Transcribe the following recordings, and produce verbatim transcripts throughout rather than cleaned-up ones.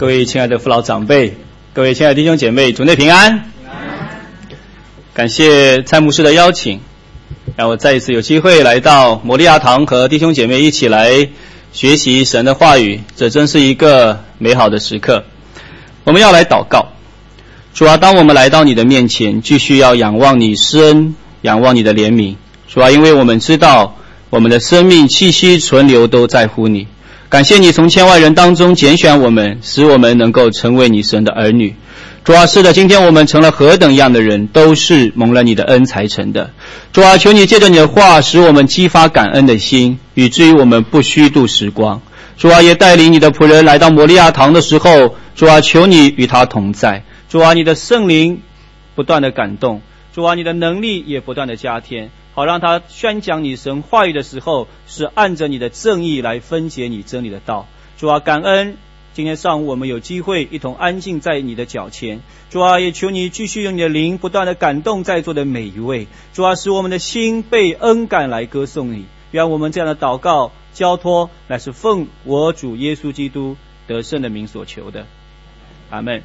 各位亲爱的父老长辈，各位亲爱的弟兄姐妹，主内平安。感谢蔡牧师的邀请，让我再一次有机会来到摩利亚堂和弟兄姐妹一起来学习神的话语，这真是一个美好的时刻。我们要来祷告。主啊，当我们来到你的面前，继续要仰望你施恩，仰望你的怜悯。主啊，因为我们知道我们的生命气息存留都在乎你。感谢你从千万人当中拣选我们，使我们能够成为你神的儿女。主啊，是的，今天我们成了何等样的人，都是蒙了你的恩才成的。主啊，求你借着你的话，使我们激发感恩的心，以至于我们不虚度时光。主啊，也带领你的仆人来到摩利亚堂的时候，主啊，求你与他同在。主啊，你的圣灵不断的感动，主啊，你的能力也不断的加添，好让他宣讲你神话语的时候，是按着你的正义来分解你真理的道。主啊，感恩今天上午我们有机会一同安静在你的脚前。主啊，也求你继续用你的灵不断的感动在座的每一位。主啊，使我们的心被恩感来歌颂你。愿我们这样的祷告交托，乃是奉我主耶稣基督得胜的名所求的。阿们。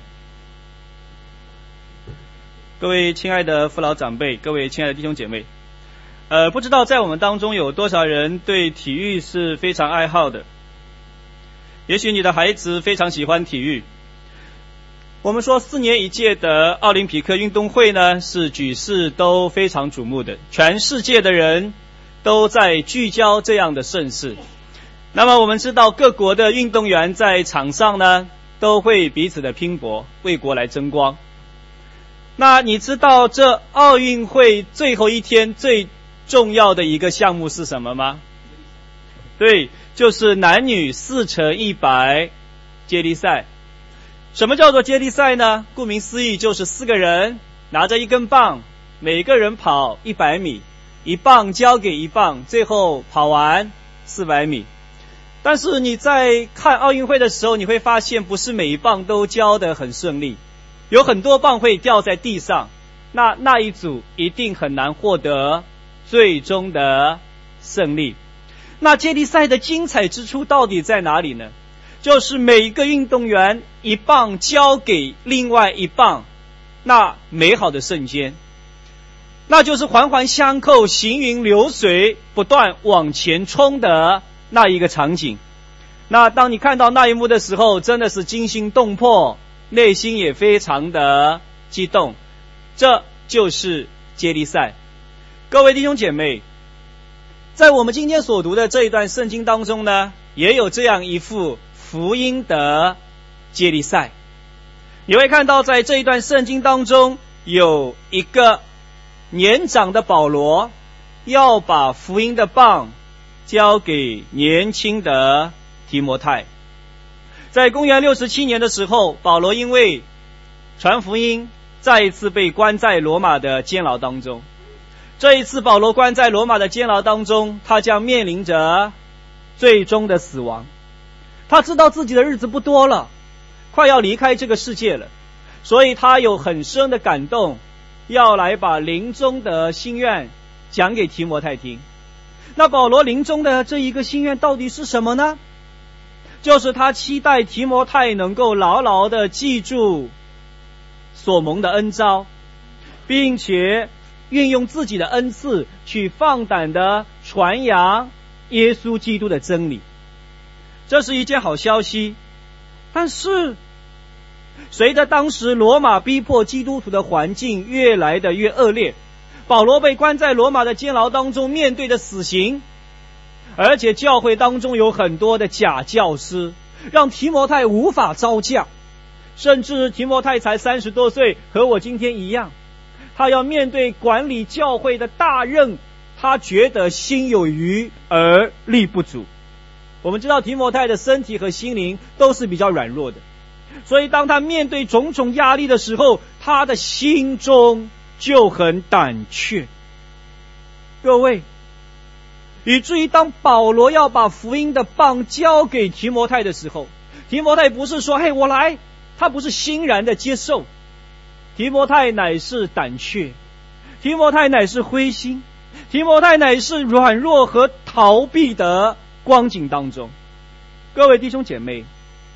各位亲爱的父老长辈，各位亲爱的弟兄姐妹，呃，不知道在我们当中有多少人对体育是非常爱好的。也许你的孩子非常喜欢体育。我们说四年一届的奥林匹克运动会呢，是举世都非常瞩目的，全世界的人都在聚焦这样的盛事。那么我们知道各国的运动员在场上呢，都会彼此的拼搏，为国来争光。那你知道这奥运会最后一天最重要的一个项目是什么吗？对，就是男女四乘一百接力赛。什么叫做接力赛呢？顾名思义，就是四个人拿着一根棒，每个人跑一百米，一棒交给一棒，最后跑完四百米。但是你在看奥运会的时候，你会发现不是每一棒都交得很顺利，有很多棒会掉在地上，那那一组一定很难获得最终的胜利。那接力赛的精彩之处到底在哪里呢？就是每一个运动员一棒交给另外一棒，那美好的瞬间，那就是环环相扣，行云流水，不断往前冲的那一个场景。那当你看到那一幕的时候，真的是惊心动魄，内心也非常的激动。这就是接力赛。各位弟兄姐妹，在我们今天所读的这一段圣经当中呢，也有这样一幅福音的接力赛。你会看到在这一段圣经当中，有一个年长的保罗要把福音的棒交给年轻的提摩太。在公元六十七年的时候，保罗因为传福音再一次被关在罗马的监牢当中。这一次保罗关在罗马的监牢当中，他将面临着最终的死亡。他知道自己的日子不多了，快要离开这个世界了，所以他有很深的感动，要来把临终的心愿讲给提摩太听。那保罗临终的这一个心愿到底是什么呢？就是他期待提摩太能够牢牢地记住所蒙的恩召，并且运用自己的恩赐去放胆地传扬耶稣基督的真理。这是一件好消息。但是随着当时罗马逼迫基督徒的环境越来的越恶劣，保罗被关在罗马的监牢当中，面对着死刑，而且教会当中有很多的假教师，让提摩太无法招架。甚至提摩太才三十多岁，和我今天一样，他要面对管理教会的大任，他觉得心有余而力不足。我们知道提摩太的身体和心灵都是比较软弱的，所以当他面对种种压力的时候，他的心中就很胆怯。各位，以至于当保罗要把福音的棒交给提摩太的时候，提摩太不是说嘿我来，他不是欣然的接受，提摩太乃是胆怯，提摩太乃是灰心，提摩太乃是软弱和逃避的光景当中。各位弟兄姐妹，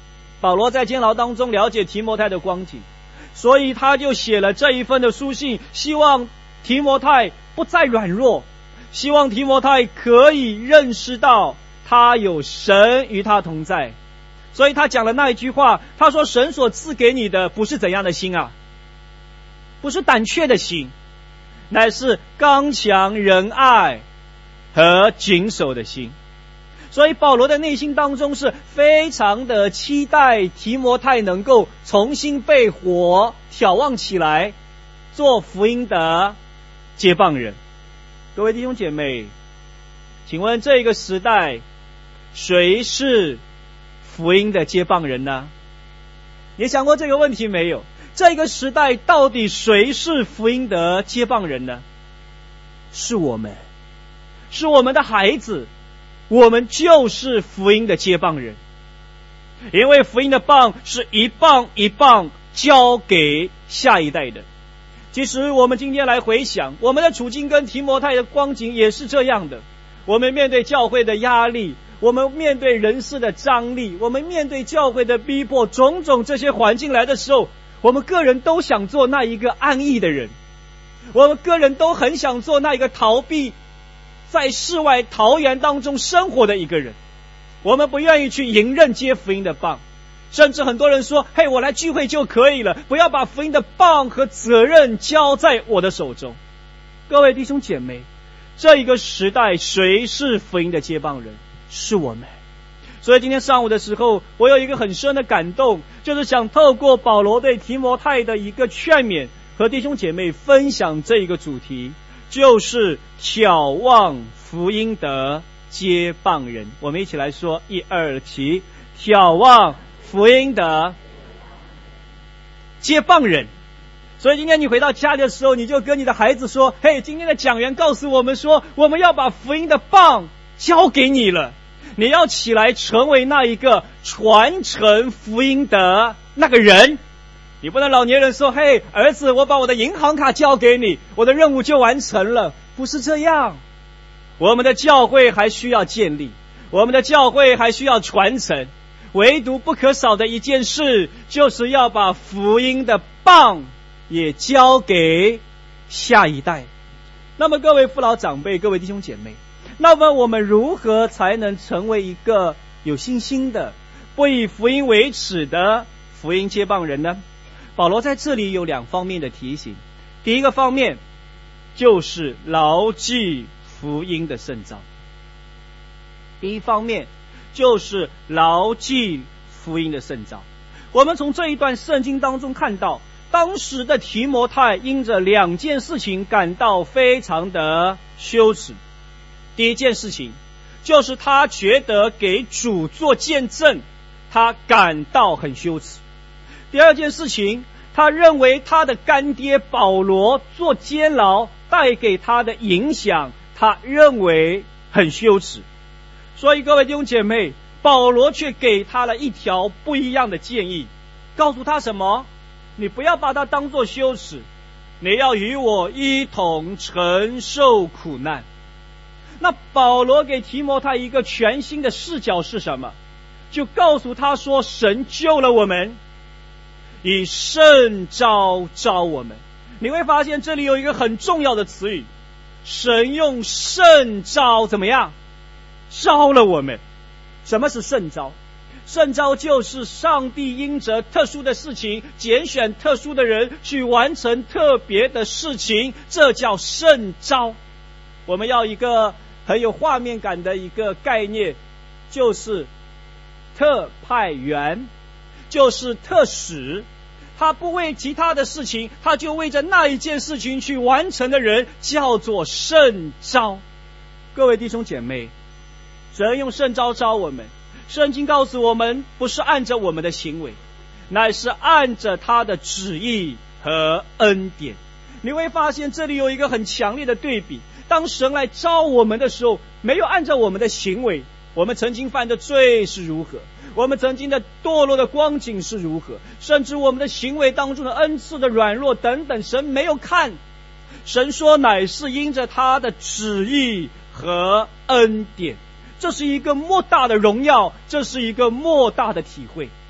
保罗在监牢当中了解提摩太的光景，所以他就写了这一份的书信，希望提摩太不再软弱，希望提摩太可以认识到他有神与他同在。所以他讲了那一句话，他说神所赐给你的不是怎样的心啊，不是胆怯的心，乃是刚强仁爱和谨守的心。所以保罗的内心当中是非常的期待提摩太能够重新被火挑旺起来，做福音的接棒人。各位弟兄姐妹，请问这个时代谁是福音的接棒人呢？你想过这个问题没有？这个时代到底谁是福音的接棒人呢？是我们，是我们的孩子，我们就是福音的接棒人。因为福音的棒是一棒一棒交给下一代的。其实我们今天来回想，我们的处境跟提摩太的光景也是这样的。我们面对教会的压力，我们面对人事的张力，我们面对教会的逼迫，种种这些环境来的时候，我们个人都想做那一个安逸的人，我们个人都很想做那一个逃避在世外桃源当中生活的一个人。我们不愿意去迎刃接福音的棒，甚至很多人说，嘿，我来聚会就可以了，不要把福音的棒和责任交在我的手中。各位弟兄姐妹，这一个时代谁是福音的接棒人？是我们。所以今天上午的时候，我有一个很深的感动，就是想透过保罗对提摩太的一个劝勉，和弟兄姐妹分享这一个主题，就是挑望福音的接棒人。我们一起来说，一二起，挑望福音的接棒人。所以今天你回到家里的时候，你就跟你的孩子说，嘿，今天的讲员告诉我们说，我们要把福音的棒交给你了，你要起来成为那一个传承福音的那个人。你不能老年人说，嘿，儿子，我把我的银行卡交给你，我的任务就完成了。不是这样，我们的教会还需要建立，我们的教会还需要传承，唯独不可少的一件事，就是要把福音的棒也交给下一代。那么各位父老长辈，各位弟兄姐妹，那么我们如何才能成为一个有信心的、不以福音为耻的福音接棒人呢？保罗在这里有两方面的提醒。第一个方面就是牢记福音的圣召。第一方面就是牢记福音的圣召。我们从这一段圣经当中看到，当时的提摩太因着两件事情感到非常的羞耻。第一件事情就是他觉得给主做见证，他感到很羞耻。第二件事情，他认为他的干爹保罗做监牢带给他的影响，他认为很羞耻。所以各位弟兄姐妹，保罗却给他了一条不一样的建议，告诉他什么？你不要把它当作羞耻，你要与我一同承受苦难。那保罗给提摩太一个全新的视角是什么？就告诉他说，神救了我们，以圣召召我们。你会发现这里有一个很重要的词语，神用圣召怎么样召了我们。什么是圣召？圣召就是上帝因着特殊的事情拣选特殊的人去完成特别的事情，这叫圣召。我们要一个很有画面感的一个概念，就是特派员，就是特使。他不为其他的事情，他就为着那一件事情去完成的人，叫做圣召。各位弟兄姐妹，神用圣召召我们，圣经告诉我们，不是按着我们的行为，乃是按着他的旨意和恩典。你会发现这里有一个很强烈的对比，当神来召我们的时候，没有按照我们的行为，我们曾经犯的罪是如何，我们曾经的堕落的光景是如何，甚至我们的行为当中的恩赐的软弱等等，神没有看。神说乃是因着他的旨意和恩典。这是一个莫大的荣耀，这是一个莫大的体会。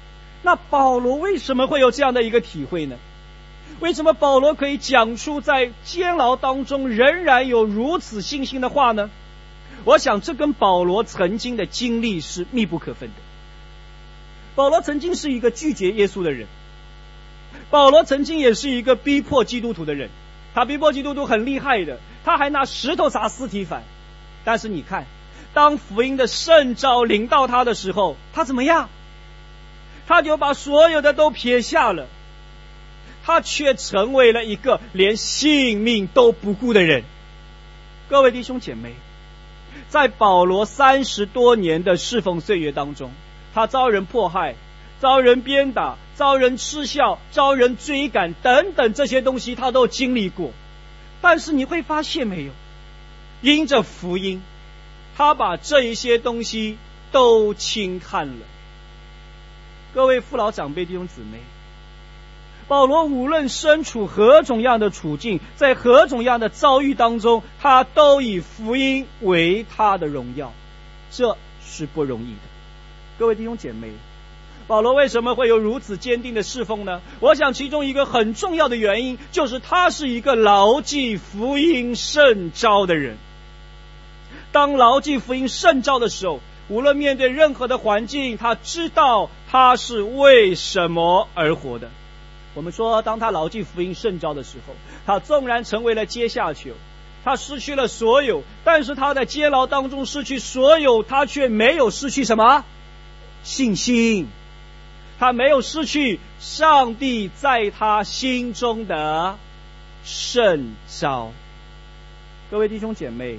那保罗为什么会有这样的一个体会呢？为什么保罗可以讲出在监牢当中仍然有如此信心的话呢？我想这跟保罗曾经的经历是密不可分的。保罗曾经是一个拒绝耶稣的人，保罗曾经也是一个逼迫基督徒的人，他逼迫基督徒很厉害的，他还拿石头砸司提反。但是你看，当福音的圣召临到他的时候，他怎么样？他就把所有的都撇下了，他却成为了一个连性命都不顾的人。各位弟兄姐妹，在保罗三十多年的侍奉岁月当中，他遭人迫害，遭人鞭打，遭人嗤笑，遭人追赶等等，这些东西他都经历过。但是你会发现没有，因着福音，他把这一些东西都轻看了。各位父老长辈弟兄姊妹，保罗无论身处何种样的处境，在何种样的遭遇当中，他都以福音为他的荣耀，这是不容易的。各位弟兄姐妹，保罗为什么会有如此坚定的侍奉呢？我想其中一个很重要的原因，就是他是一个牢记福音圣召的人。当牢记福音圣召的时候，无论面对任何的环境，他知道他是为什么而活的。我们说，当他牢记福音圣召的时候，他纵然成为了阶下囚，他失去了所有，但是他在监牢当中失去所有，他却没有失去什么？信心。他没有失去上帝在他心中的圣召。各位弟兄姐妹，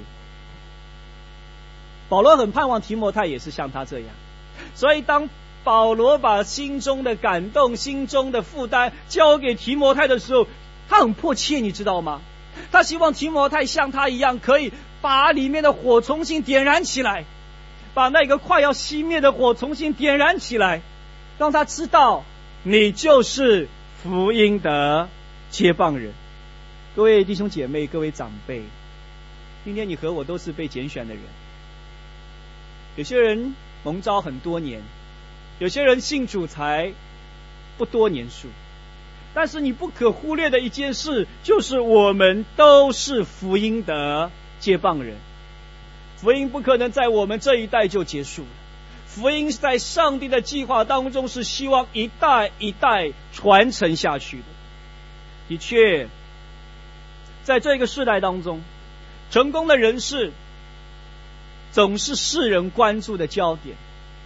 保罗很盼望提摩太也是像他这样，所以当保罗把心中的感动、心中的负担交给提摩太的时候，他很迫切，你知道吗？他希望提摩太像他一样，可以把里面的火重新点燃起来，把那个快要熄灭的火重新点燃起来，让他知道你就是福音的接棒人。各位弟兄姐妹，各位长辈，今天你和我都是被拣选的人。有些人蒙召很多年，有些人信主才不多年数，但是你不可忽略的一件事，就是我们都是福音的接棒人。福音不可能在我们这一代就结束了，福音在上帝的计划当中是希望一代一代传承下去的。的确，在这个世代当中，成功的人士总是世人关注的焦点。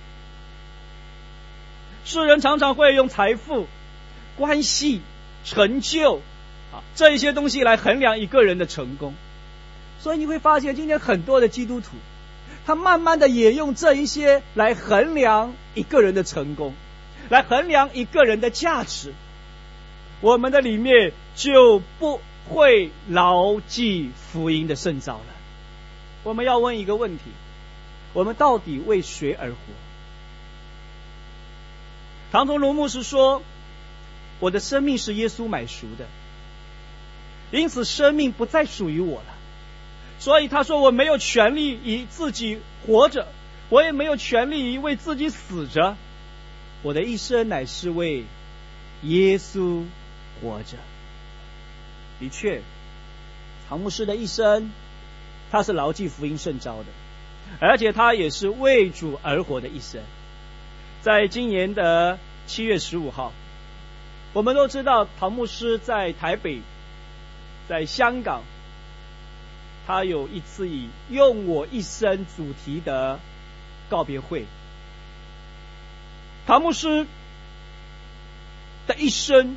世人常常会用财富、关系、成就啊这一些东西来衡量一个人的成功。所以你会发现，今天很多的基督徒，他慢慢的也用这一些来衡量一个人的成功，来衡量一个人的价值。我们的里面就不会牢记福音的圣召了。我们要问一个问题，我们到底为谁而活？唐崇荣牧师说，我的生命是耶稣买赎的，因此生命不再属于我了。所以他说，我没有权利以自己活着，我也没有权利以为自己死着，我的一生乃是为耶稣活着。的确，唐牧师的一生，他是牢记福音圣召的，而且他也是为主而活的一生。在今年的七月十五号，我们都知道唐牧师在台北、在香港，他有一次以用我一生主题的告别会。唐牧师的一生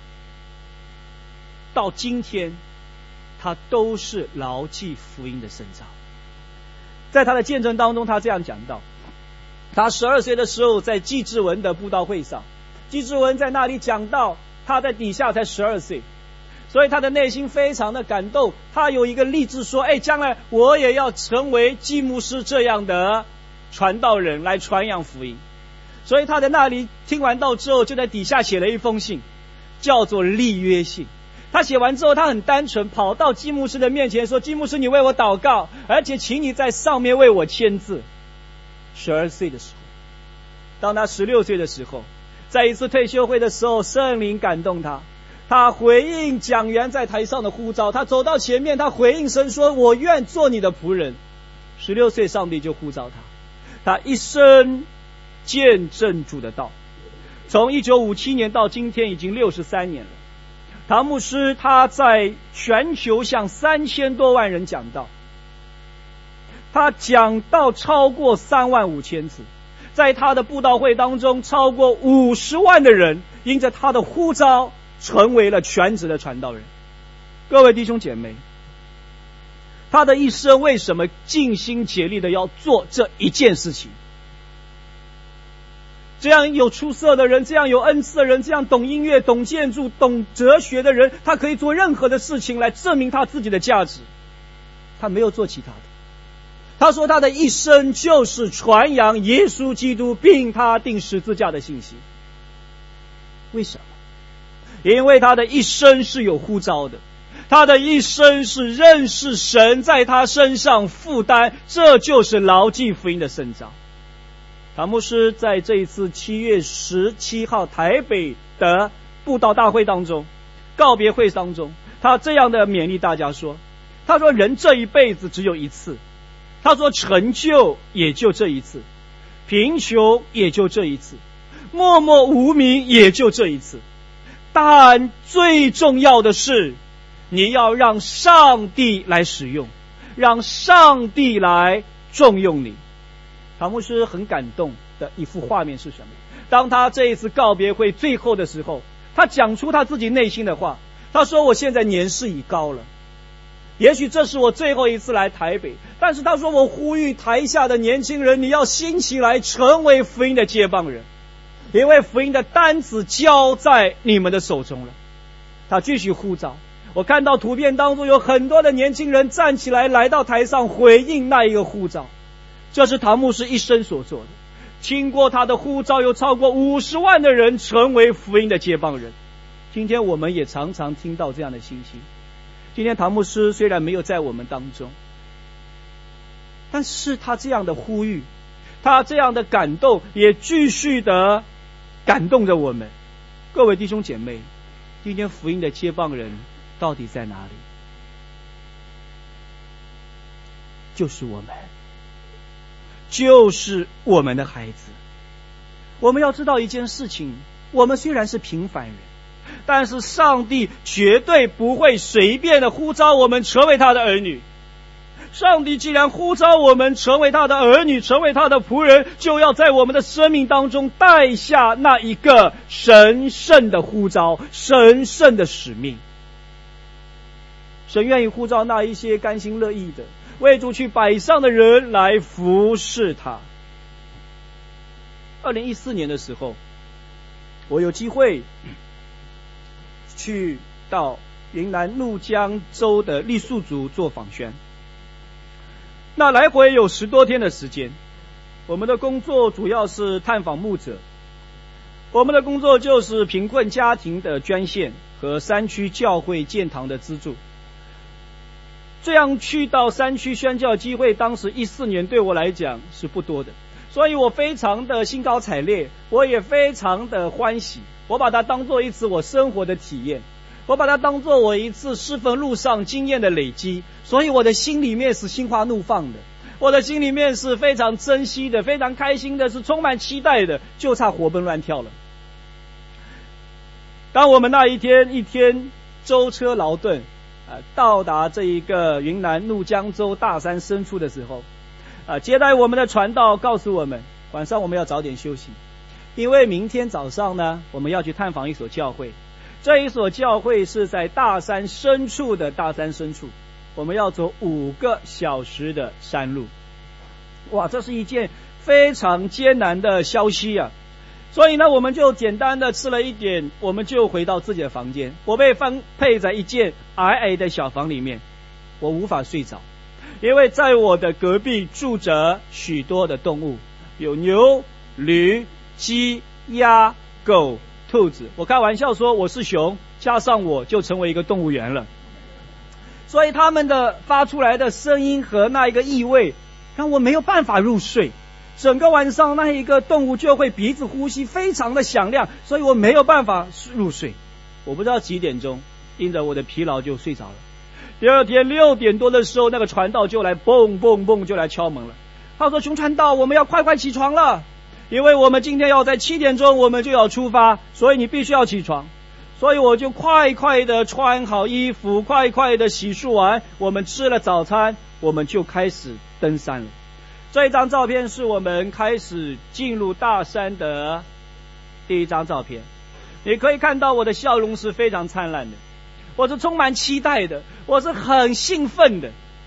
到今天，他都是牢记福音的圣召。在他的见证当中，他这样讲到，他十二岁的时候在纪志文的布道会上，纪志文在那里讲到，他在底下才十二岁，所以他的内心非常的感动，他有一个立志说，哎，将来我也要成为季牧师这样的传道人，来传扬福音。所以他在那里听完道之后，就在底下写了一封信，叫做立约信。他写完之后，他很单纯，跑到季牧师的面前说，季牧师，你为我祷告，而且请你在上面为我签字。十二岁的时候，当他十六岁的时候， 在一次退休会的时候，圣灵感动他，他回应讲员在台上的呼召，他走到前面，他回应神说，我愿做你的仆人。十六岁上帝就呼召他，他一生见证主的道，从一九五七年到今天已经六十三年了。唐牧师他在全球向三千多万人讲道，他讲道超过三万五千次，在他的布道会当中，超过五十万的人因着他的呼召成为了全职的传道人。各位弟兄姐妹，他的一生为什么尽心竭力的要做这一件事情？这样有出色的人，这样有恩赐的人，这样懂音乐、懂建筑、懂哲学的人，他可以做任何的事情来证明他自己的价值。他没有做其他的。他说他的一生就是传扬耶稣基督并他钉十字架的信息。为什么？因为他的一生是有呼召的，他的一生是认识神在他身上负担，这就是牢记福音的圣召。唐牧师在这一次七月十七号台北的布道大会当中，告别会当中，他这样的勉励大家说，他说人这一辈子只有一次，他说成就也就这一次，贫穷也就这一次，默默无名也就这一次，但最重要的是你要让上帝来使用，让上帝来重用你。唐牧师很感动的一幅画面是什么？当他这一次告别会最后的时候，他讲出他自己内心的话，他说我现在年事已高了，也许这是我最后一次来台北，但是他说我呼吁台下的年轻人，你要兴起来成为福音的接棒人，因为福音的担子交在你们的手中了。他继续呼召，我看到图片当中有很多的年轻人站起来来到台上回应那一个呼召，这是唐牧师一生所做的。经过他的呼召，有超过五十万的人成为福音的接棒人。今天我们也常常听到这样的信息。今天唐牧师虽然没有在我们当中，但是他这样的呼吁，他这样的感动也继续的感动着我们。各位弟兄姐妹，今天福音的接棒人到底在哪里？就是我们，就是我们的孩子。我们要知道一件事情，我们虽然是平凡人，但是上帝绝对不会随便的呼召我们成为他的儿女。上帝既然呼召我们成为他的儿女，成为他的仆人，就要在我们的生命当中带下那一个神圣的呼召，神圣的使命。神愿意呼召那一些甘心乐意的为主去摆上的人来服侍他。二零一四年的时候，我有机会去到云南怒江州的傈僳族做访宣，那来回有十多天的时间。我们的工作主要是探访牧者，我们的工作就是贫困家庭的捐献和山区教会建堂的资助。这样去到山区宣教机会，当时一四年对我来讲是不多的，所以我非常的兴高采烈，我也非常的欢喜，我把它当做一次我生活的体验，我把它当做我一次侍奉路上经验的累积，所以我的心里面是心花怒放的，我的心里面是非常珍惜的，非常开心的，是充满期待的，就差活蹦乱跳了。当我们那一天一天舟车劳顿到达这一个云南怒江州大山深处的时候，啊，接待我们的传道告诉我们，晚上我们要早点休息，因为明天早上呢，我们要去探访一所教会。这一所教会是在大山深处的大山深处，我们要走五个小时的山路。哇，这是一件非常艰难的消息啊！所以呢，我们就简单的吃了一点，我们就回到自己的房间。我被分配在一间矮矮的小房里面，我无法睡着，因为在我的隔壁住着许多的动物，有牛、驴、鸡、鸭、狗、兔子。我开玩笑说我是熊，加上我就成为一个动物园了。所以他们的发出来的声音和那一个异味让我没有办法入睡， 整个晚上那一个动物就会鼻子呼吸非常的响亮，所以我没有办法入睡。我不知道几点钟，因着我的疲劳就睡着了。第二天六点多的时候，那个传道就来蹦蹦蹦就来敲门了。他说：熊传道，我们要快快起床了，因为我们今天要在七点钟我们就要出发，所以你必须要起床。所以我就快快的穿好衣服，快快的洗漱完，我们吃了早餐，我们就开始登山了。这一张照片是我们开始进入大山的第一张照片。你可以看到我的笑容是非常灿烂的，我是充满期待的，我是很兴奋的。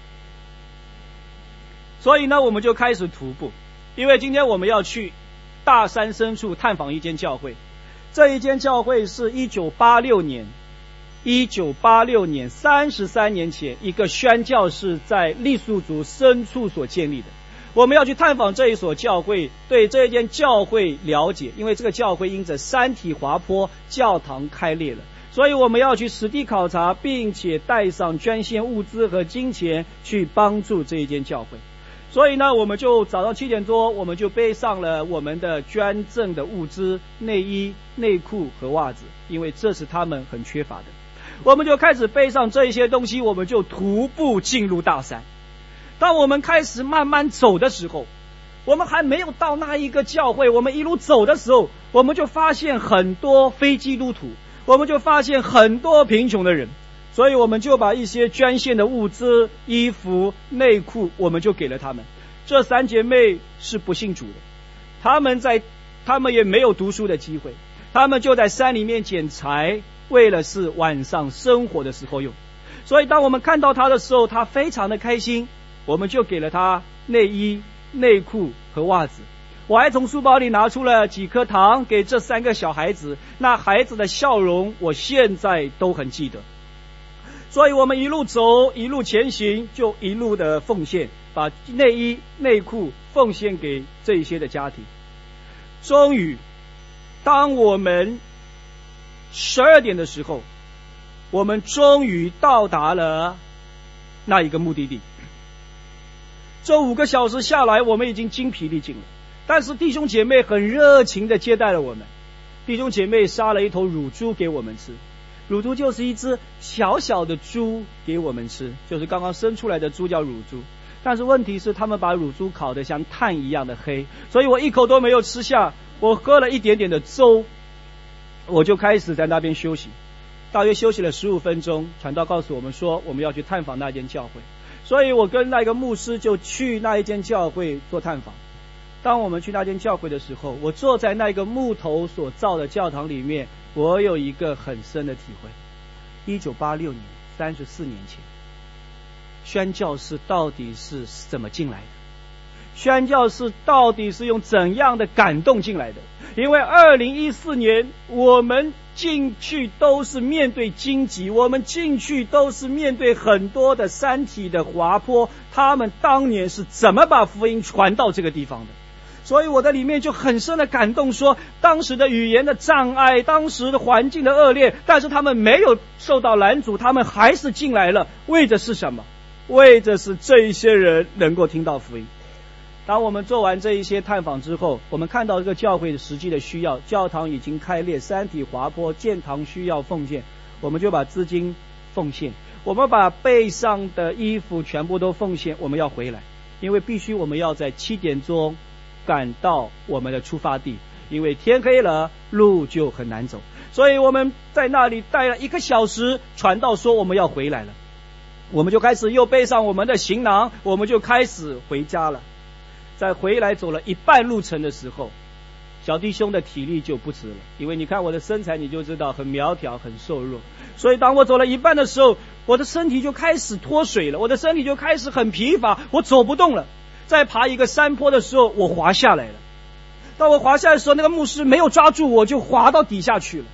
所以呢，我们就开始徒步，因为今天我们要去大山深处探访一间教会。这一间教会是一九八六年一九八六年三十三年前，一个宣教士在傈僳族深处所建立的。我们要去探访这一所教会，对这一间教会了解，因为这个教会因着山体滑坡，教堂开裂了，所以我们要去实地考察，并且带上捐献物资和金钱去帮助这一间教会。所以呢，我们就早上七点多，我们就背上了我们的捐赠的物资，内衣、内裤和袜子，因为这是他们很缺乏的。我们就开始背上这些东西，我们就徒步进入大山。当我们开始慢慢走的时候，我们还没有到那一个教会，我们一路走的时候，我们就发现很多非基督徒，我们就发现很多贫穷的人，所以我们就把一些捐献的物资、衣服、内裤，我们就给了他们。这三姐妹是不信主的，他们在他们也没有读书的机会，他们就在山里面捡柴，为了是晚上生活的时候用。所以当我们看到他的时候，他非常的开心，我们就给了他内衣、内裤和袜子。我还从书包里拿出了几颗糖给这三个小孩子，那孩子的笑容我现在都很记得。所以我们一路走，一路前行，就一路的奉献，把内衣、内裤奉献给这一些的家庭。终于，当我们十二点的时候，我们终于到达了那一个目的地。这五个小时下来，我们已经精疲力尽了，但是弟兄姐妹很热情的接待了我们。弟兄姐妹杀了一头乳猪给我们吃，乳猪就是一只小小的猪给我们吃，就是刚刚生出来的猪叫乳猪。但是问题是他们把乳猪烤得像炭一样的黑，所以我一口都没有吃下，我喝了一点点的粥，我就开始在那边休息。大约休息了十五分钟，传道告诉我们说我们要去探访那间教会，所以我跟那个牧师就去那一间教会做探访。当我们去那间教会的时候，我坐在那个木头所造的教堂里面，我有一个很深的体会。一九八六年，三十四年前，宣教士到底是怎么进来的？宣教士到底是用怎样的感动进来的？因为二零一四年我们进去都是面对荆棘，我们进去都是面对很多的山体的滑坡，他们当年是怎么把福音传到这个地方的？所以我在里面就很深的感动说，当时的语言的障碍，当时的环境的恶劣，但是他们没有受到拦阻，他们还是进来了，为的是什么？为的是这一些人能够听到福音。当我们做完这一些探访之后，我们看到这个教会的实际的需要，教堂已经开裂，山体滑坡，建堂需要奉献，我们就把资金奉献，我们把背上的衣服全部都奉献，我们要回来，因为必须我们要在七点钟赶到我们的出发地，因为天黑了，路就很难走。所以我们在那里待了一个小时，传道说我们要回来了，我们就开始又背上我们的行囊，我们就开始回家了。在回来走了一半路程的时候，小弟兄的体力就不支了，因为你看我的身材你就知道很苗条很瘦弱，所以当我走了一半的时候，我的身体就开始脱水了，我的身体就开始很疲乏，我走不动了。在爬一个山坡的时候，我滑下来了。当我滑下来的时候，那个牧师没有抓住我，就滑到底下去了。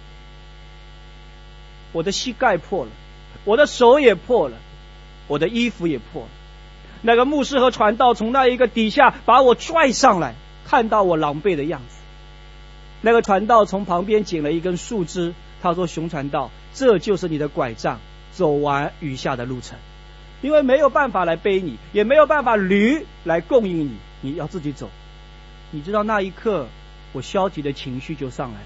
我的膝盖破了，我的手也破了，我的衣服也破了。那个牧师和传道从那一个底下把我拽上来，看到我狼狈的样子。那个传道从旁边捡了一根树枝，他说：熊传道，这就是你的拐杖，走完余下的路程。因为没有办法来背你，也没有办法驴来供应你，你要自己走。 你知道那一刻我消极的情绪就上来了，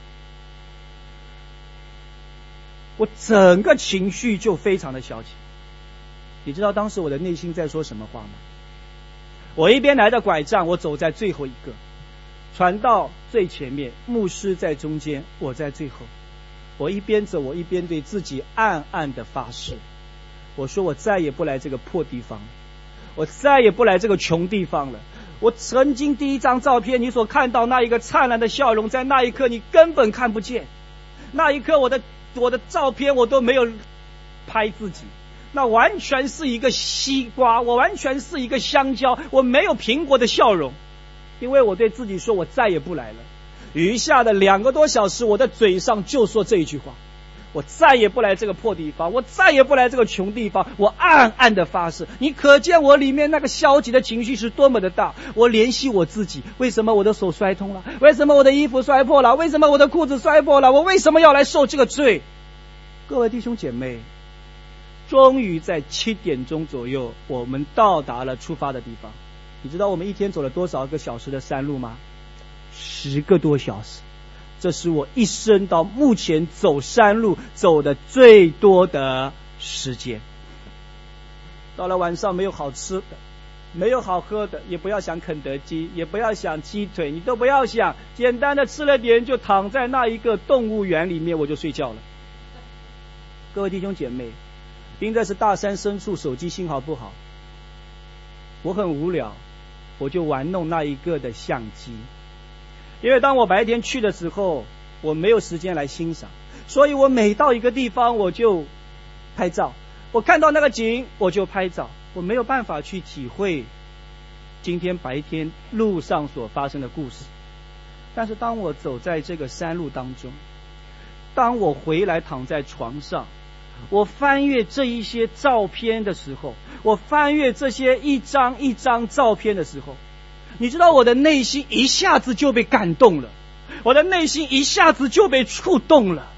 我整个情绪就非常的消极。你知道当时我的内心在说什么话吗？我一边拿着拐杖，我走在最后一个，传道最前面，牧师在中间，我在最后。我一边走，我一边对自己暗暗的发誓，我说我再也不来这个破地方，我再也不来这个穷地方了。我曾经第一张照片你所看到那一个灿烂的笑容，在那一刻你根本看不见。那一刻我的我的照片我都没有拍自己，那完全是一个西瓜，我完全是一个香蕉，我没有苹果的笑容。因为我对自己说我再也不来了。余下的两个多小时，我的嘴上就说这一句话，我再也不来这个破地方，我再也不来这个穷地方。我暗暗的发誓，你可见我里面那个消极的情绪是多么的大。我怜惜我自己，为什么我的手摔痛了？为什么我的衣服摔破了？为什么我的裤子摔破了？我为什么要来受这个罪？各位弟兄姐妹，终于在七点钟左右，我们到达了出发的地方。你知道我们一天走了多少个小时的山路吗？十个多小时。这是我一生到目前走山路走的最多的时间。到了晚上，没有好吃的，没有好喝的，也不要想肯德基，也不要想鸡腿，你都不要想，简单的吃了点就躺在那一个动物园里面，我就睡觉了。各位弟兄姐妹，应该是大山深处，手机信号不好，我很无聊，我就玩弄那一个的相机。因为当我白天去的时候，我没有时间来欣赏，所以我每到一个地方我就拍照，我看到那个景我就拍照，我没有办法去体会今天白天路上所发生的故事。但是当我走在这个山路当中，当我回来躺在床上，我翻阅这一些照片的时候，我翻阅这些一张一张照片的时候，你知道我的内心一下子就被感动了，我的内心一下子就被触动了。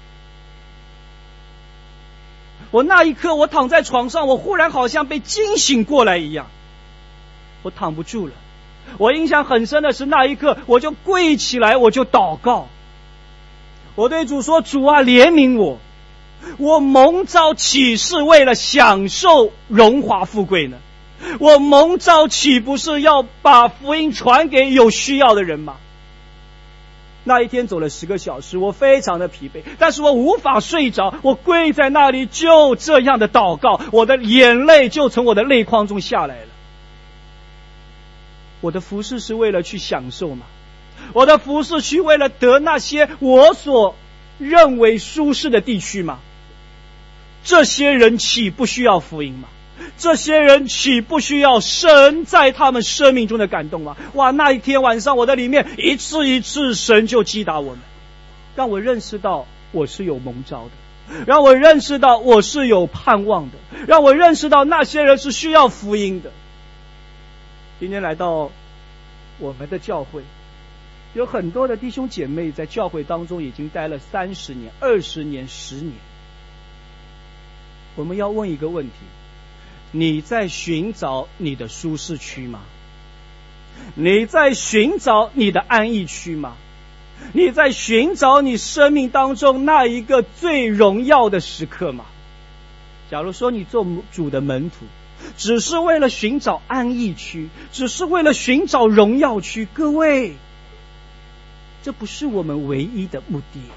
我那一刻我躺在床上，我忽然好像被惊醒过来一样，我躺不住了。我印象很深的是那一刻我就跪起来，我就祷告，我对主说，主啊，怜悯我，我蒙召岂是为了享受荣华富贵呢？我蒙召岂不是要把福音传给有需要的人吗？那一天走了十个小时，我非常的疲惫，但是我无法睡着，我跪在那里就这样的祷告，我的眼泪就从我的泪眶中下来了。我的服事是为了去享受吗？我的服事是为了得那些我所认为舒适的地区吗？这些人岂不需要福音吗？这些人岂不需要神在他们生命中的感动吗？哇，那一天晚上我的里面一次一次神就击打我们，让我认识到我是有蒙召的，让我认识到我是有盼望的，让我认识到那些人是需要福音的。今天来到我们的教会，有很多的弟兄姐妹在教会当中已经待了三十年、二十年、十年。我们要问一个问题，你在寻找你的舒适区吗？你在寻找你的安逸区吗？你在寻找你生命当中那一个最荣耀的时刻吗？假如说你做主的门徒，只是为了寻找安逸区，只是为了寻找荣耀区，各位，这不是我们唯一的目的。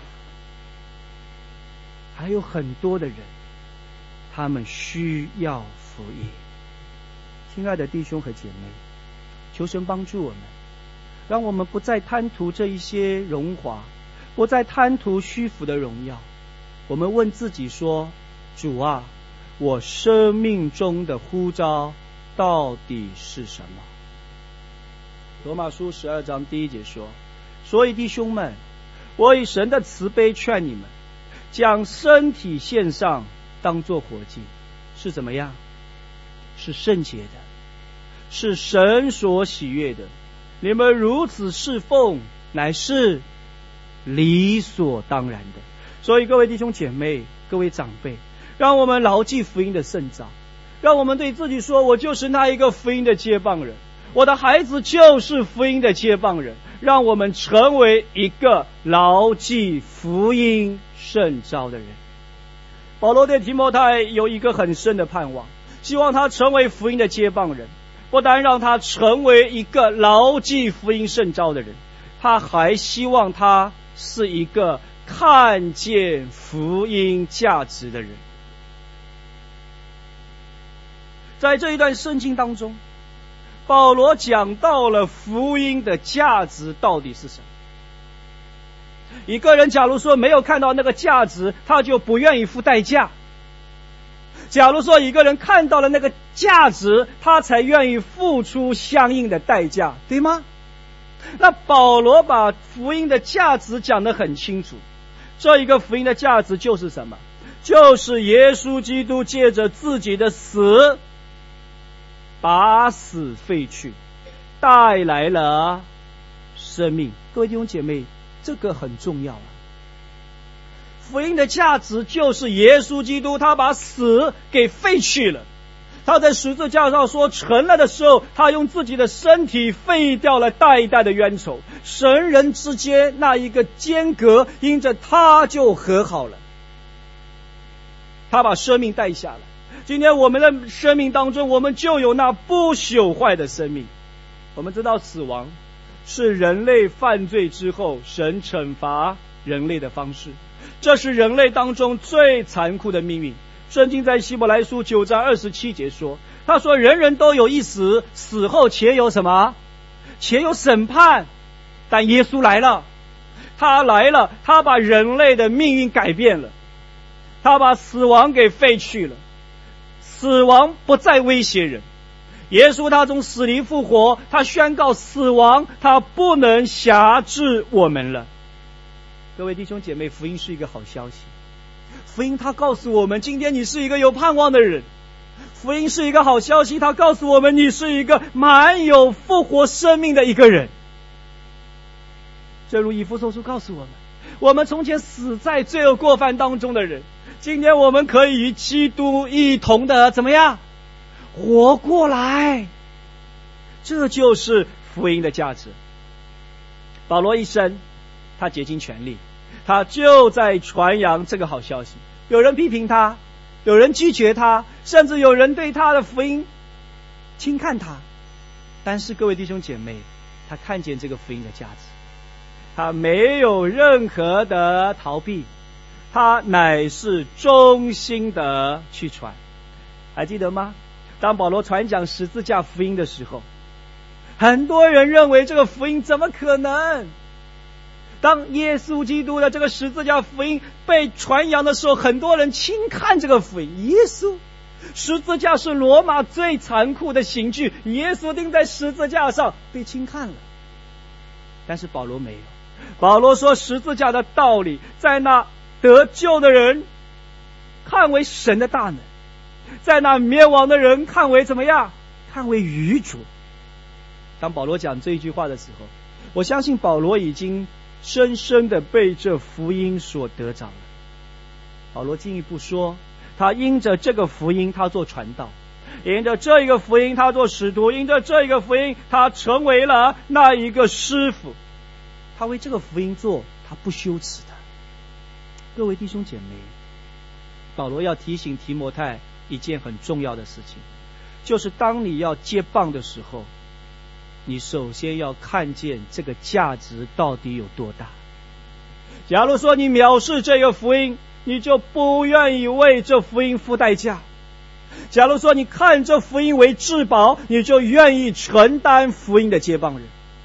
还有很多的人，他们需要福音。亲爱的弟兄和姐妹，求神帮助我们，让我们不再贪图这一些荣华，不再贪图虚浮的荣耀。我们问自己说，主啊，我生命中的呼召到底是什么？罗马书十二章第一节说，所以弟兄们，我以神的慈悲劝你们，将身体献上，当作活祭，是怎么样？是圣洁的，是神所喜悦的。你们如此侍奉，乃是理所当然的。所以各位弟兄姐妹，各位长辈，让我们牢记福音的圣召，让我们对自己说，我就是那一个福音的接棒人， 我的孩子就是福音的接棒人，让我们成为一个牢记福音圣召的人。保罗对提摩太有一个很深的盼望，希望他成为福音的接棒人，不单让他成为一个牢记福音圣召的人，他还希望他是一个看见福音价值的人。在这一段圣经当中，保罗讲到了福音的价值到底是什么。一个人假如说没有看到那个价值，他就不愿意付代价。假如说一个人看到了那个价值，他才愿意付出相应的代价，对吗？那保罗把福音的价值讲得很清楚，这一个福音的价值就是什么？就是耶稣基督借着自己的死把死废去，带来了生命。各位弟兄姐妹，这个很重要啊！福音的价值就是耶稣基督他把死给废去了，他在十字架上说成了的时候，他用自己的身体废掉了代代的冤仇，神人之间那一个间隔因着他就和好了，他把生命带下来。今天我们的生命当中，我们就有那不朽坏的生命。我们知道死亡是人类犯罪之后神惩罚人类的方式，这是人类当中最残酷的命运。圣经在希伯来书九章二十七节说，他说人人都有一死，死后且有什么？且有审判。但耶稣来了，他来了，他把人类的命运改变了，他把死亡给废去了，死亡不再威胁人。耶稣他从死里复活，他宣告死亡他不能辖制我们了。各位弟兄姐妹，福音是一个好消息。福音他告诉我们，今天你是一个有盼望的人。福音是一个好消息，他告诉我们你是一个满有复活生命的一个人。正如以弗所书告诉我们，我们从前死在罪恶过犯当中的人，今天我们可以与基督一同的怎么样活过来。这就是福音的价值。保罗一生他竭尽全力，他就在传扬这个好消息。有人批评他，有人拒绝他，甚至有人对他的福音轻看他，但是各位弟兄姐妹，他看见这个福音的价值，他没有任何的逃避，他乃是忠心的去传。还记得吗？当保罗传讲十字架福音的时候，很多人认为这个福音怎么可能？当耶稣基督的这个十字架福音被传扬的时候，很多人轻看这个福音。耶稣十字架是罗马最残酷的刑具，耶稣钉在十字架上被轻看了。但是保罗没有，保罗说十字架的道理在那得救的人看为神的大能，在那灭亡的人看为怎么样？看为愚拙。当保罗讲这一句话的时候，我相信保罗已经深深的被这福音所得着了。保罗进一步说，他因着这个福音他做传道，因着这一个福音他做使徒，因着这一个福音他成为了那一个师傅。他为这个福音做，他不羞耻的。各位弟兄姐妹，保罗要提醒提摩太一件很重要的事情，就是当你要接棒的时候，你首先要看见这个价值到底有多大。假如说你藐视这个福音，你就不愿意为这福音付代价。假如说你看这福音为至宝，你就愿意承担福音的接棒人。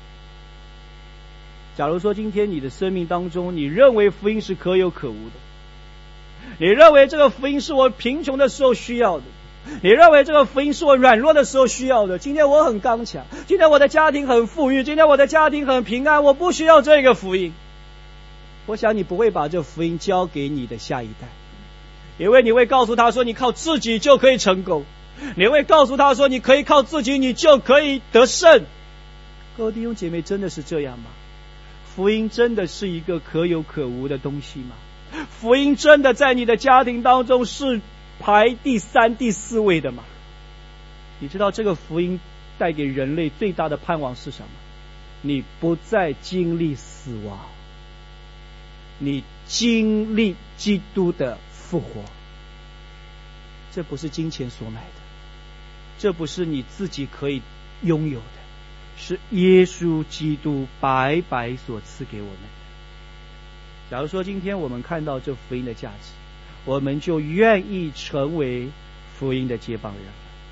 假如说今天你的生命当中，你认为福音是可有可无的，你认为这个福音是我贫穷的时候需要的，你认为这个福音是我软弱的时候需要的，今天我很刚强，今天我的家庭很富裕，今天我的家庭很平安，我不需要这个福音。我想你不会把这福音交给你的下一代，因为你会告诉他说你靠自己就可以成功，你会告诉他说你可以靠自己你就可以得胜。各位弟兄姐妹，真的是这样吗？福音真的是一个可有可无的东西吗？福音真的在你的家庭当中是排第三第四位的吗？你知道这个福音带给人类最大的盼望是什么？你不再经历死亡，你经历基督的复活。这不是金钱所买的，这不是你自己可以拥有的，是耶稣基督白白所赐给我们的。假如说今天我们看到这福音的价值，我们就愿意成为福音的接棒人了。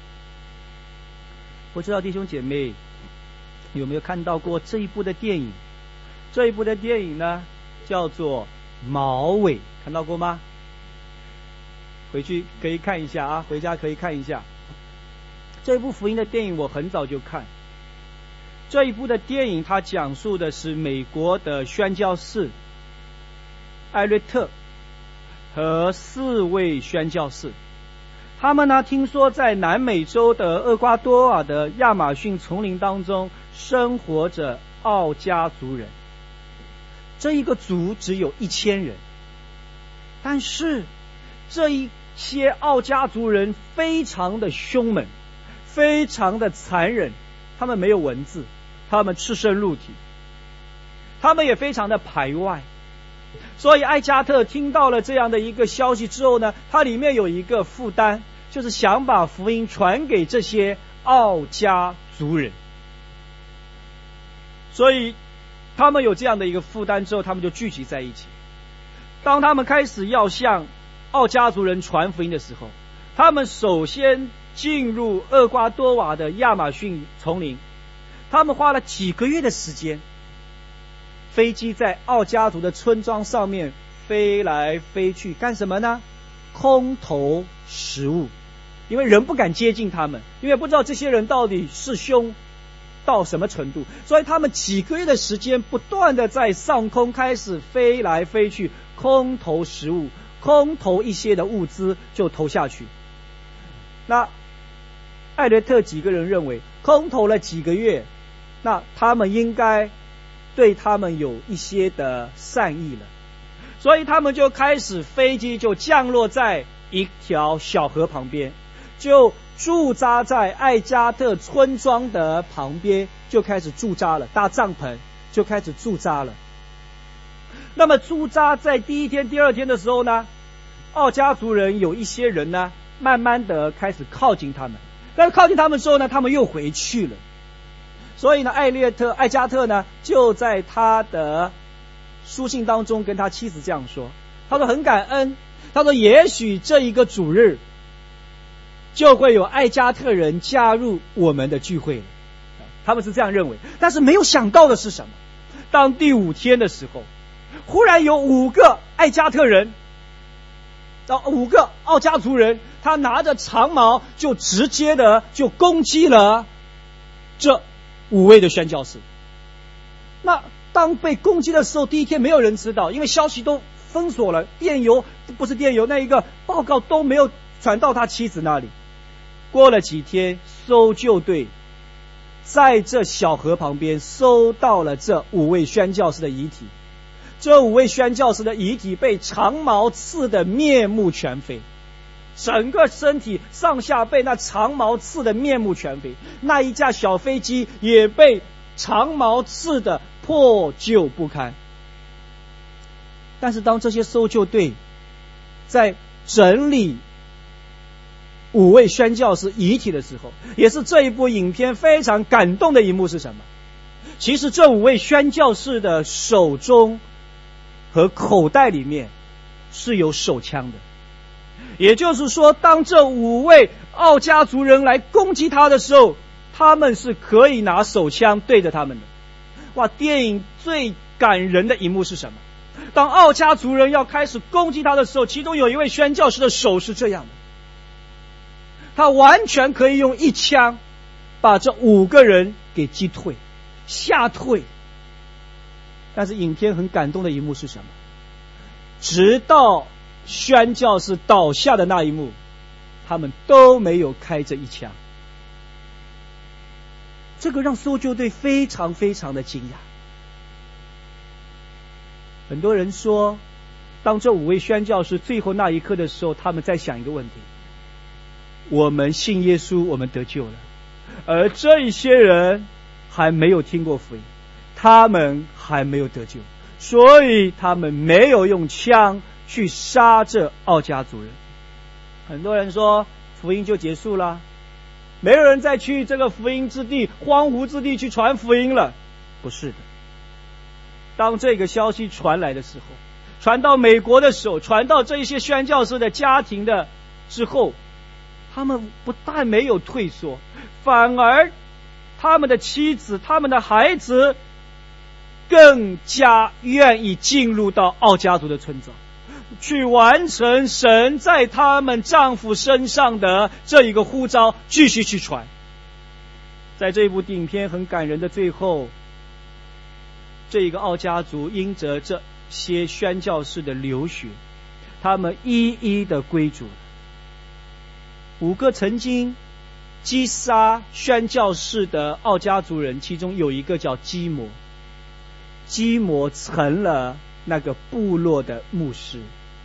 不知道弟兄姐妹有没有看到过这一部的电影？这一部的电影呢，叫做《毛尾》，看到过吗？回去可以看一下啊，回家可以看一下。这一部福音的电影我很早就看。这一部的电影它讲述的是美国的宣教士艾略特和四位宣教士，他们呢听说在南美洲的厄瓜多尔的亚马逊丛林当中生活着奥加族人。这一个族只有一千人，但是这一些奥加族人非常的凶猛，非常的残忍，他们没有文字，他们赤身露体，他们也非常的排外。所以艾加特听到了这样的一个消息之后呢，他里面有一个负担，就是想把福音传给这些奥加族人。所以他们有这样的一个负担之后，他们就聚集在一起。当他们开始要向奥加族人传福音的时候，他们首先进入厄瓜多瓦的亚马逊丛林，他们花了几个月的时间，飞机在奥加族的村庄上面飞来飞去，干什么呢？空投食物。因为人不敢接近他们，因为不知道这些人到底是凶到什么程度，所以他们几个月的时间不断的在上空开始飞来飞去，空投食物，空投一些的物资就投下去。那艾略特几个人认为，空投了几个月，那他们应该对他们有一些的善意了，所以他们就开始飞机就降落在一条小河旁边，就驻扎在艾加特村庄的旁边，就开始驻扎了，搭帐篷就开始驻扎了。那么驻扎在第一天第二天的时候呢，奥加族人有一些人呢慢慢的开始靠近他们，但是靠近他们之后呢，他们又回去了。所以呢，艾略特艾加特呢就在他的书信当中跟他妻子这样说，他说很感恩，他说也许这一个主日就会有艾加特人加入我们的聚会了，他们是这样认为。但是没有想到的是什么？当第五天的时候，忽然有五个艾加特人，五个奥加族人，他拿着长矛就直接的就攻击了这五位的宣教士。那当被攻击的时候，第一天没有人知道，因为消息都封锁了，电邮不是电邮，那一个报告都没有传到他妻子那里。过了几天，搜救队在这小河旁边搜到了这五位宣教士的遗体。这五位宣教士的遗体被长矛刺得面目全非，整个身体上下被那长矛刺得面目全非，那一架小飞机也被长矛刺得破旧不堪。但是当这些搜救队在整理五位宣教士遗体的时候，也是这一部影片非常感动的一幕是什么？其实这五位宣教士的手中和口袋里面是有手枪的，也就是说，当这五位奥加族人来攻击他的时候，他们是可以拿手枪对着他们的。哇，电影最感人的一幕是什么？当奥加族人要开始攻击他的时候，其中有一位宣教士的手是这样的，他完全可以用一枪把这五个人给击退吓退。但是影片很感动的一幕是什么？直到宣教士倒下的那一幕，他们都没有开这一枪。这个让搜救队非常非常的惊讶。很多人说，当这五位宣教士最后那一刻的时候，他们在想一个问题：我们信耶稣，我们得救了， 而这一些人还没有听过福音，他们还没有得救，所以他们没有用枪去杀这奥家族人。很多人说福音就结束了，没有人再去这个福音之地、荒芜之地去传福音了。不是的，当这个消息传来的时候，传到美国的时候，传到这一些宣教士的家庭的之后，他们不但没有退缩，反而他们的妻子、他们的孩子更加愿意进入到奥家族的村庄，去完成神在他们丈夫身上的这一个呼召，继续去传。在这一部影片很感人的最后，这一个奥家族因着这些宣教士的流血，他们一一的归主了。五个曾经击杀宣教士的奥家族人，其中有一个叫基摩，基摩成了那个部落的牧师。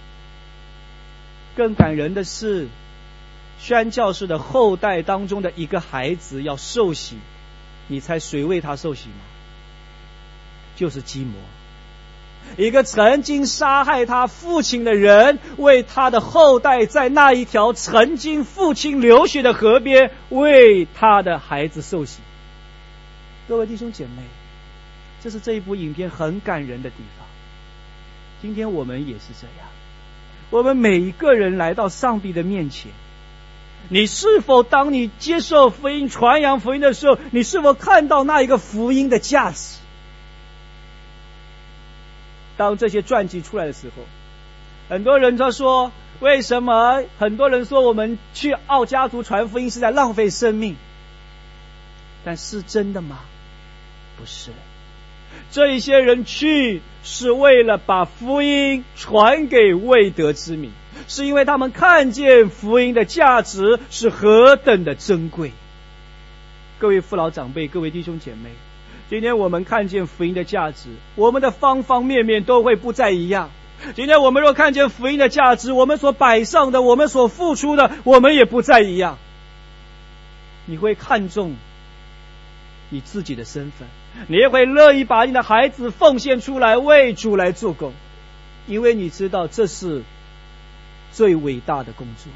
更感人的是，宣教士的后代当中的一个孩子要受洗，你猜谁为他受洗吗？就是基摩，一个曾经杀害他父亲的人，为他的后代在那一条曾经父亲流血的河边为他的孩子受洗。各位弟兄姐妹，这是这一部影片很感人的地方。今天我们也是这样，我们每一个人来到上帝的面前，你是否当你接受福音、传扬福音的时候，你是否看到那一个福音的价值？当这些传记出来的时候，很多人他说，为什么很多人说我们去奥家族传福音是在浪费生命？但是真的吗？不是。这一些人去是为了把福音传给未得之民，是因为他们看见福音的价值是何等的珍贵。各位父老长辈，各位弟兄姐妹，今天我们看见福音的价值，我们的方方面面都会不再一样。今天我们若看见福音的价值，我们所摆上的，我们所付出的，我们也不再一样。你会看重你自己的身份，你也会乐意把你的孩子奉献出来，为主来做工，因为你知道这是最伟大的工作。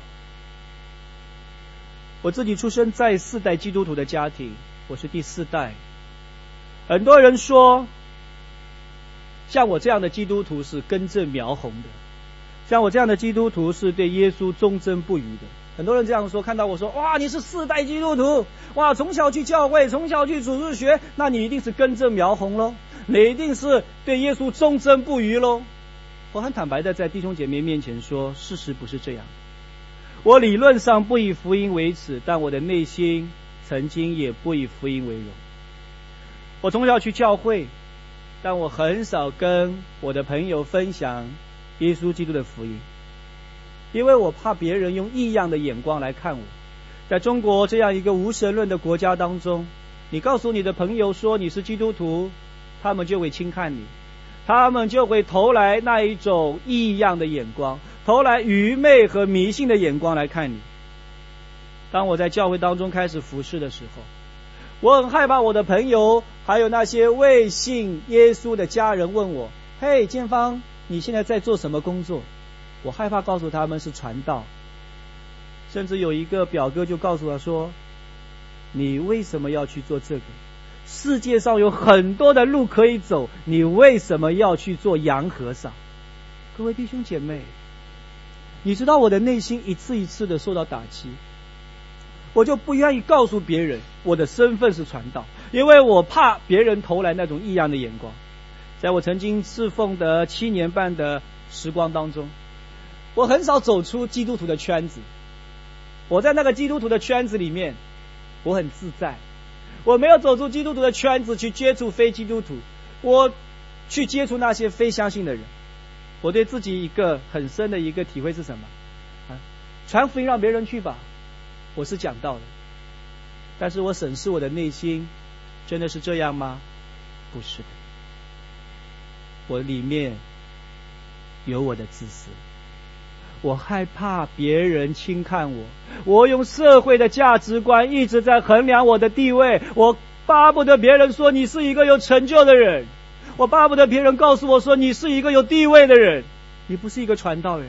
我自己出生在四代基督徒的家庭，我是第四代。很多人说，像我这样的基督徒是根正苗红的，像我这样的基督徒是对耶稣忠贞不渝的。很多人这样说，看到我说，哇，你是四代基督徒，哇，从小去教会，从小去主日学，那你一定是根正苗红咯，你一定是对耶稣忠贞不渝咯。我很坦白的在弟兄姐妹面前说，事实不是这样。我理论上不以福音为耻，但我的内心曾经也不以福音为荣。我从小去教会，但我很少跟我的朋友分享耶稣基督的福音，因为我怕别人用异样的眼光来看我。在中国这样一个无神论的国家当中，你告诉你的朋友说你是基督徒，他们就会轻看你，他们就会投来那一种异样的眼光，投来愚昧和迷信的眼光来看你。当我在教会当中开始服侍的时候，我很害怕我的朋友还有那些未信耶稣的家人问我，嘿，建芳，你现在在做什么工作？我害怕告诉他们是传道。甚至有一个表哥就告诉我说，你为什么要去做这个？世界上有很多的路可以走，你为什么要去做洋和尚？各位弟兄姐妹，你知道我的内心一次一次的受到打击，我就不愿意告诉别人我的身份是传道，因为我怕别人投来那种异样的眼光。在我曾经侍奉的七年半的时光当中，我很少走出基督徒的圈子。我在那个基督徒的圈子里面，我很自在，我没有走出基督徒的圈子去接触非基督徒，我去接触那些非相信的人。我对自己一个很深的一个体会是什么？啊，传福音让别人去吧，我是讲道的，但是我审视我的内心，真的是这样吗？不是的，我里面有我的自私， 我害怕别人轻看我，我用社会的价值观一直在衡量我的地位，我巴不得别人说你是一个有成就的人，我巴不得别人告诉我说你是一个有地位的人，你不是一个传道人。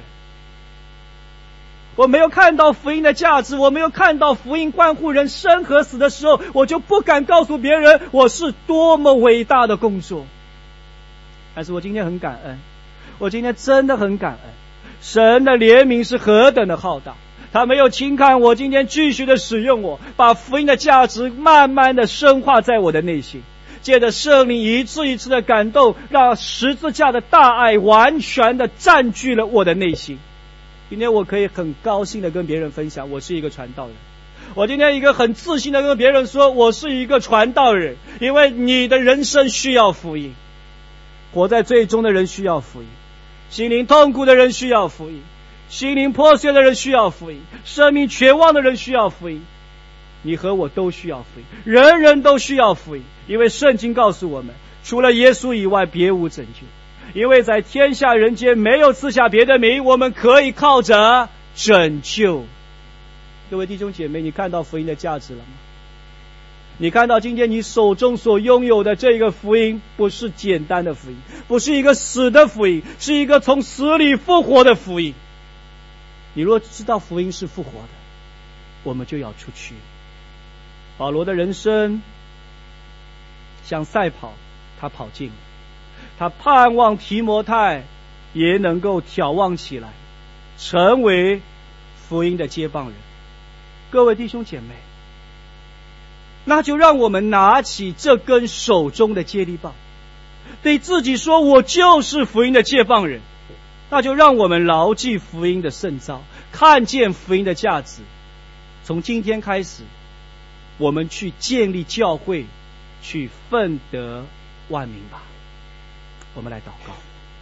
我没有看到福音的价值，我没有看到福音关乎人生和死的时候，我就不敢告诉别人我是多么伟大的工作。但是我今天很感恩，我今天真的很感恩，神的怜悯是何等的浩大，他没有轻看我，今天继续的使用我，把福音的价值慢慢的深化在我的内心，借着圣灵一次一次的感动，让十字架的大爱完全的占据了我的内心。今天我可以很高兴的跟别人分享，我是一个传道人。我今天一个很自信的跟别人说，我是一个传道人，因为你的人生需要福音，活在最终的人需要福音，心灵痛苦的人需要福音，心灵破碎的人需要福音，生命绝望的人需要福音，你和我都需要福音，人人都需要福音，因为圣经告诉我们，除了耶稣以外别无拯救，因为在天下人间没有赐下别的名，我们可以靠着拯救。各位弟兄姐妹，你看到福音的价值了吗？你看到今天你手中所拥有的这个福音，不是简单的福音，不是一个死的福音，是一个从死里复活的福音。你若知道福音是复活的，我们就要出去。保罗的人生像赛跑，他跑进了，他盼望提摩太也能够眺望起来，成为福音的接棒人。各位弟兄姐妹，那就让我们拿起这根手中的接力棒，对自己说，我就是福音的接棒人。那就让我们牢记福音的圣召，看见福音的价值。从今天开始，我们去建立教会，去奋得万民吧。我们来祷告。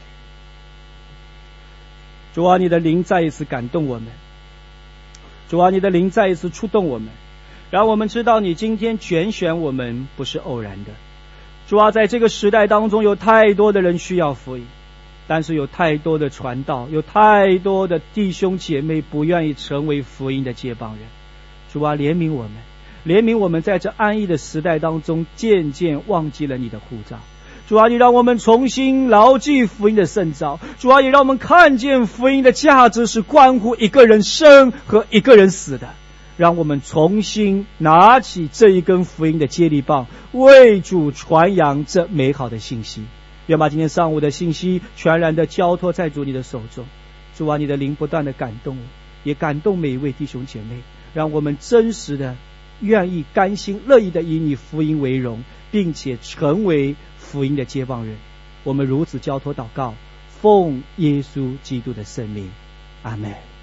主啊，你的灵再一次感动我们，主啊，你的灵再一次触动我们，让我们知道你今天拣选我们不是偶然的。主啊，在这个时代当中，有太多的人需要福音，但是有太多的传道，有太多的弟兄姐妹不愿意成为福音的接棒人。主啊，怜悯我们，怜悯我们在这安逸的时代当中渐渐忘记了你的呼召。主啊，你让我们重新牢记福音的圣召。主啊，也让我们看见福音的价值是关乎一个人生和一个人死的。让我们重新拿起这一根福音的接力棒，为主传扬这美好的信息。愿把今天上午的信息全然的交托在主你的手中。主啊，你的灵不断的感动我，也感动每一位弟兄姐妹，让我们真实的愿意甘心乐意的以你福音为荣，并且成为福音的接棒人。我们如此交托祷告，奉耶稣基督的圣名，阿们。